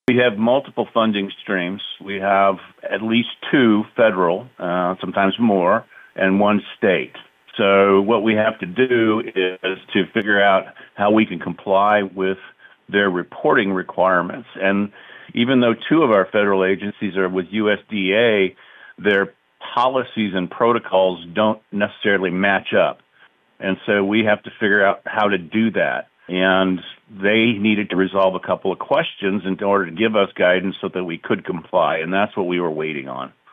We have multiple funding streams. We have at least two federal, sometimes more, and one state. So what we have to do is to figure out how we can comply with their reporting requirements. And even though two of our federal agencies are with USDA, their policies and protocols don't necessarily match up. And so we have to figure out how to do that. And they needed to resolve a couple of questions in order to give us guidance so that we could comply. And that's what we were waiting on.